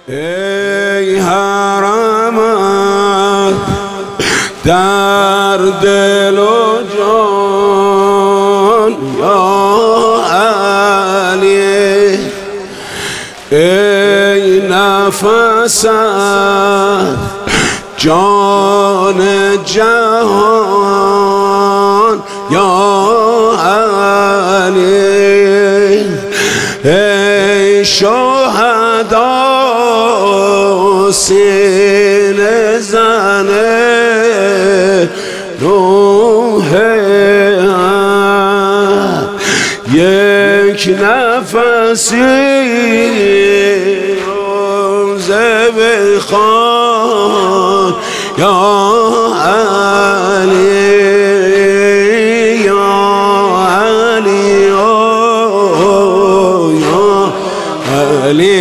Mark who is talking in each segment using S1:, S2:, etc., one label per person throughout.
S1: ای حرمت در دل و جان یا علی، ای نفست جان جهان یا علی، ای شهدا سینه زنه روح یک نفسی روزه بخوان یا علی، یا علی، یا علی،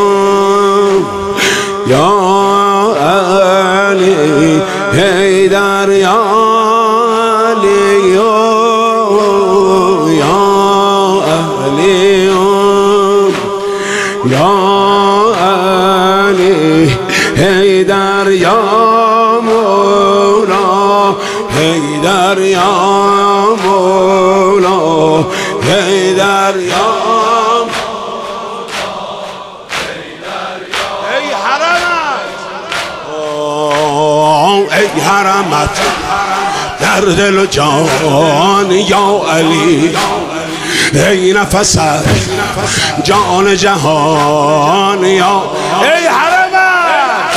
S1: یا علی حیدر، یا علی، یا علی، یا علی حیدر، یا مولا حیدر، یا مولا حیدر، یا ای حرمت در دل و جان یا علی، ای نفست جان جهان یا ای حرمت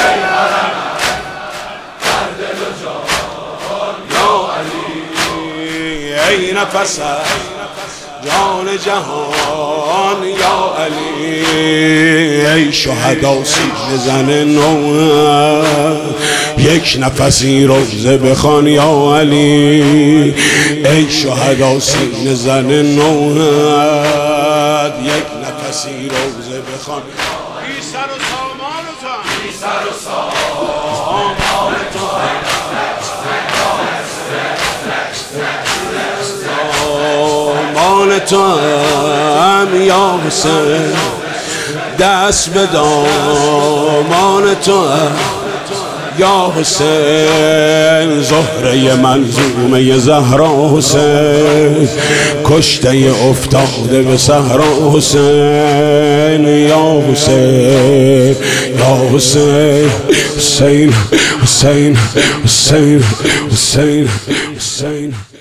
S1: در دل و جان یا علی، ای نفست جان جهان یا علی، ای شهدا سینه زن نوح یک نفسی روزه بخوان یا علی، ای شهدا سینه زن نوح یک نفسی روزه بخوان بی سر و سامانتان، بی سر و سامانتان تو هم یا حسین، دست به دامان تو هم یا حسین، زهره منظومه زهرا حسین، کشته افتاده به صحرا حسین، یا حسین، یا حسین، حسین، حسین، حسین، حسین، حسین.